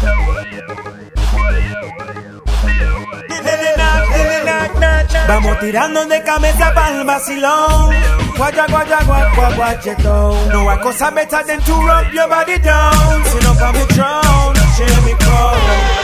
Vamos tirando de cabeza para el vacilón. Guaya, guaya, guaya, guayetón. No hay cosa better than to rub your body down. Sit up on me throne, share me crown.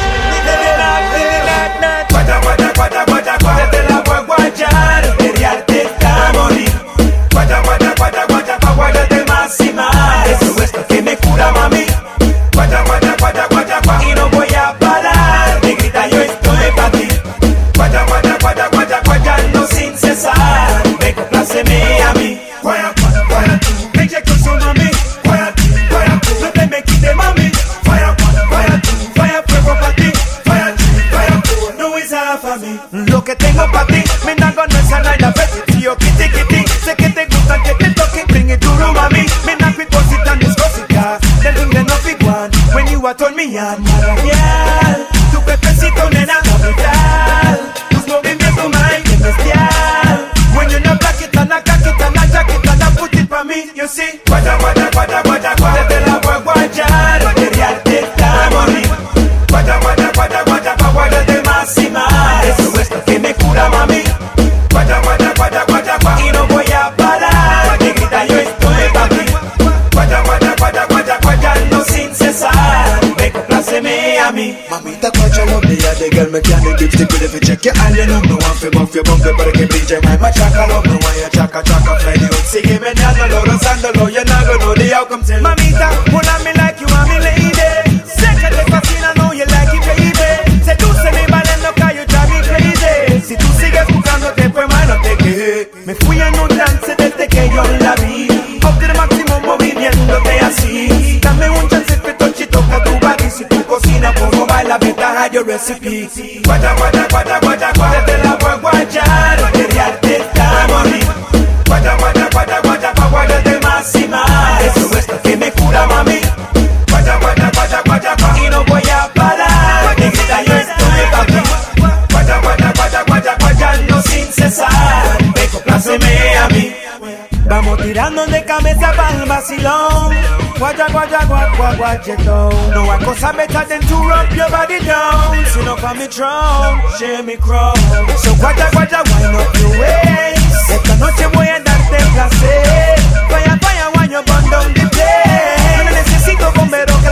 Guaya, guaya, guaya, guaya, guaya. Desde la voy a guayar, queríarte está morir. Guaya, guaya, guaya, guaya, guaya de más y más. Eso es lo que me cura, mami. Guaya, guaya, guaya, guaya, guaya. Y no voy a parar. Me grita, yo estoy para ti. Guaya, guaya, guaya, guaya, guayando sin cesar. Me compláceme a mí. Guaya, guaya, guaya, me inyecto su mami. Guaya, guaya, no te me quite mami. Guaya, guaya, guaya, guaya, fuego pa' ti. Guaya, guaya, no es a mí. Lo que tengo pa' ti, me da con esa naila tío, kitty, kitty. Sé que te gusta que te toque, bring it to room, mami. Me da quick cosita, mis cositas. The thing that no big one, when you are turn me on. Maravillar, tu pepecito, nena, brutal. Tus movimientos, my bestial. When you're not black it, and I cock it, and I jack it, and I put it pa' me, you see. Guaya, guaya, guaya, guaya, guaya. Desde la voy a guayar, queríarte está morir. Guaya, guaya, guaya, guaya, guaya de más y más. Eso es lo que me cura, mami. Guaya, guaya, guaya, guaya, guaya. Y no voy a parar. Me grita, yo estoy pa' ti. Guaya, guaya, guaya, guaya, guayando sin cesar. Me compláceme a mí. Mamita, guaya, love me, yeah, the girl me can't give stick with if you check your eye, you know me want fi buff your bumper para que brille my machaca, love me when you chaca, chaca, fly the hook, sígueme dándolo, rozándolo, you're not gonna know the outcome till. Mamita, hold on me like you are me lady. Sé que te fascina, know you like it, baby. Sedúceme bailando, que you drive me crazy. Si tú sigues buscándote, pues más no te quejes. Me fui en un trance desde que yo la vi. Up to the máximo moviéndote así. Dame un chance que tochi toca tu body. Si tú cocinas, pongo baila, ventaja your recipe. Guaya, guaya, guaya, guaya, guaya. Desde la voy a guayar, queríarte está morir. Guaya, guaya, guaya, guaya, guaya de más y más. Eso es lo que me cura, mami. Guaya, guaya, guaya, guaya, guaya. Y no voy a parar. Me grita, yo estoy pa' ti. Guaya, guaya, guaya, guaya, guayando sin cesar. Me compláceme a mí. Vamos tirando de cabeza para el vacilón. Guaya, guaya, guaya, guaya, guayetón. No hay cosa better than to rub your body down. Sit up on me throne, share me crown. So guaya, guaya, wind up your waist. Esta noche voy a darte placer. Vaya, vaya, when you burn down the place. No necesito bombero que lo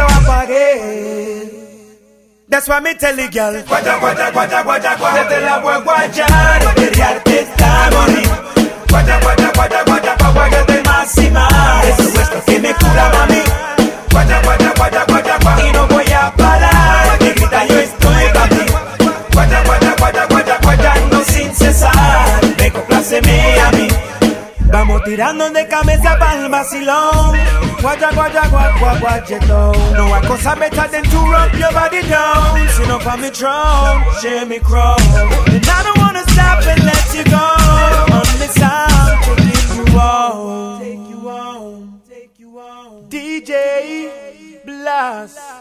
apague. That's why me tell you, girl. Guaya, guaya, guaya, guaya, guaya. Desde la voy a guayar, queríarte está morir. Guaya, guaya, guaya, guaya, guaya de más y más. Eso es lo que me cura, mami. Guaya, guaya, guaya, guaya, guaya. Y no voy a parar. Me grita, yo estoy pa' ti. Guaya, guaya, guaya, guaya, guayando sin cesar. Me compláceme a mí. Vamos tirando de cabeza para el vacilón. Guaya, guaya, guaya, guayetón. No hay cosa better than to rub your body down. Sit up on me throne, share me crown. And I don't wanna stop and let you go. On this sound, taking you on. Take you on, take you on. DJ Blast.